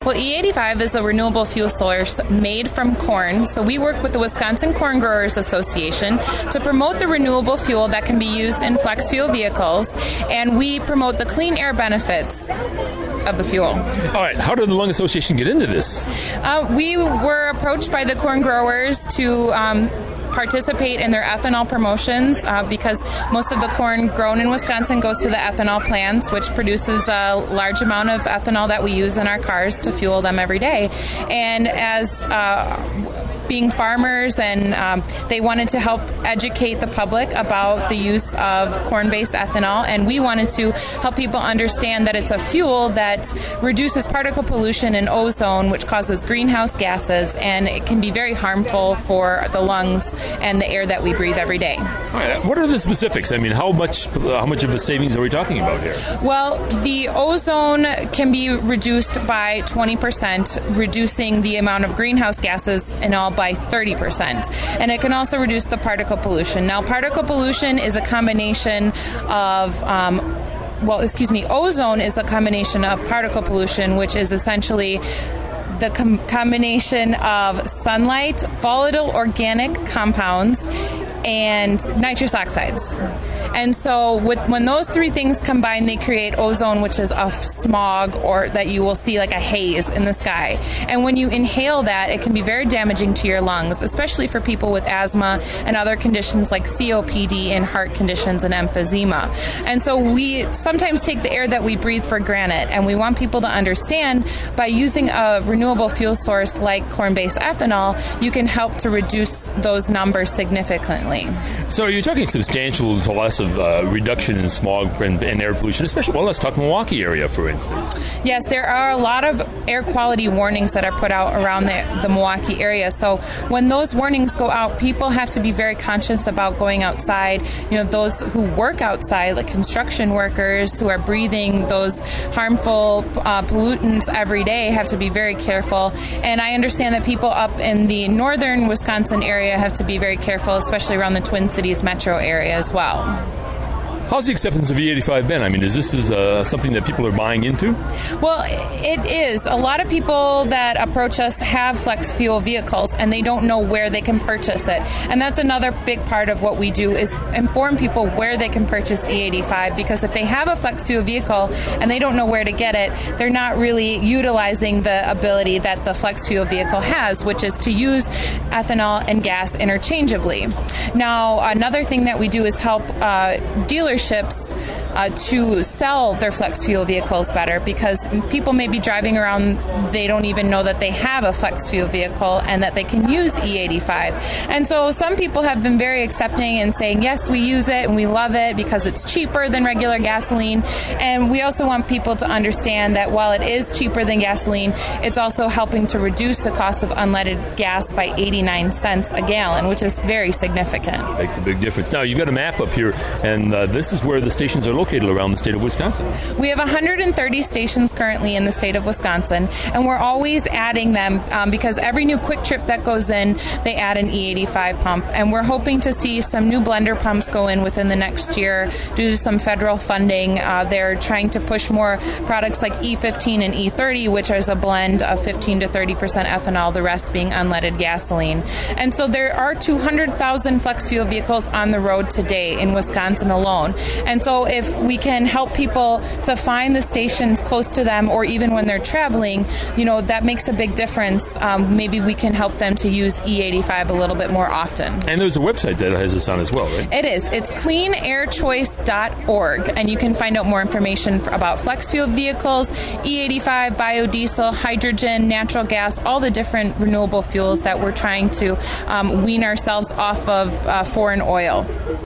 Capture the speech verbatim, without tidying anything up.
Well, E eighty-five is a renewable fuel source made from corn. So we work with the Wisconsin Corn Growers Association to promote the renewable fuel that can be used in flex fuel vehicles, and we promote the clean air benefits of the fuel. All right. How did the Lung Association get into this? Uh, we were approached by the corn growers to um, participate in their ethanol promotions uh, because most of the corn grown in Wisconsin goes to the ethanol plants, which produces a large amount of ethanol that we use in our cars to fuel them every day. And as uh, being farmers, and um, they wanted to help educate the public about the use of corn-based ethanol, and we wanted to help people understand that it's a fuel that reduces particle pollution and ozone, which causes greenhouse gases, and it can be very harmful for the lungs and the air that we breathe every day. All right. What are the specifics? I mean, how much how much of a savings are we talking about here? Well, the ozone can be reduced by twenty percent, reducing the amount of greenhouse gases in all by thirty percent. And it can also reduce the particle pollution. Now, particle pollution is a combination of um, well, excuse me, ozone is a combination of particle pollution, which is essentially the com- combination of sunlight, volatile organic compounds, and nitrous oxides. And so with, when those three things combine, they create ozone, which is a smog, or that you will see like a haze in the sky. And when you inhale that, it can be very damaging to your lungs, especially for people with asthma and other conditions like C O P D and heart conditions and emphysema. And so we sometimes take the air that we breathe for granted, and we want people to understand by using a renewable fuel source like corn-based ethanol, you can help to reduce those numbers significantly. So you're talking substantial to loss of uh, reduction in smog and, and air pollution, especially, well, let's talk Milwaukee area, for instance. Yes, there are a lot of air quality warnings that are put out around the, the Milwaukee area. So when those warnings go out, people have to be very conscious about going outside. You know, those who work outside, like construction workers who are breathing those harmful uh, pollutants every day, have to be very careful. And I understand that people up in the northern Wisconsin area have to be very careful, especially around the Twin Cities metro area as well. How's the acceptance of E eighty-five been? I mean, is this is uh, something that people are buying into? Well, it is. A lot of people that approach us have flex fuel vehicles, and they don't know where they can purchase it. And that's another big part of what we do, is inform people where they can purchase E eighty-five, because if they have a flex fuel vehicle and they don't know where to get it, they're not really utilizing the ability that the flex fuel vehicle has, which is to use ethanol and gas interchangeably. Now, another thing that we do is help uh, dealers Ships uh, to sell their flex fuel vehicles better, because people may be driving around, they don't even know that they have a flex fuel vehicle and that they can use E eighty-five. And so some people have been very accepting and saying, yes, we use it and we love it because it's cheaper than regular gasoline. And we also want people to understand that while it is cheaper than gasoline, it's also helping to reduce the cost of unleaded gas by eighty-nine cents a gallon, which is very significant. Makes a big difference. Now, you've got a map up here, and uh, this is where the stations are located around the state of Wisconsin. We have one hundred thirty stations currently in the state of Wisconsin, and we're always adding them um, because every new Quick Trip that goes in, they add an E eighty-five pump. And we're hoping to see some new blender pumps go in within the next year due to some federal funding. Uh, they're trying to push more products like E fifteen and E thirty, which is a blend of fifteen to thirty percent ethanol, the rest being unleaded gasoline. And so there are two hundred thousand flex fuel vehicles on the road today in Wisconsin alone. And so if we can help people to find the stations close to them, or even when they're traveling, you know, that makes a big difference. Um, maybe we can help them to use E eighty-five a little bit more often. And there's a website that has this on as well, right? It is. It's clean air choice dot org, and you can find out more information for, about flex fuel vehicles, E eighty-five, biodiesel, hydrogen, natural gas, all the different renewable fuels that we're trying to um, wean ourselves off of uh, foreign oil.